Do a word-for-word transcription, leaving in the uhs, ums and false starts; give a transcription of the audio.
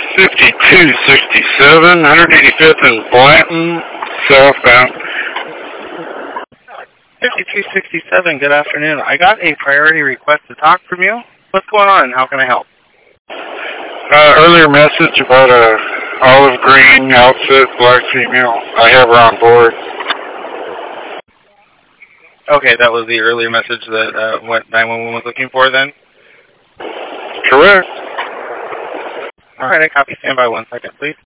fifty-two sixty-seven, one eighty-fifth and Blanton, southbound. fifty-two sixty-seven, good afternoon. I got a priority request to talk from you. What's going on? How can I help? Uh, earlier message about a olive green outfit, black female. I have her on board. Okay, that was the earlier message that uh, what nine one one was looking for then? Correct. All right, I copy. Stand by one second, please.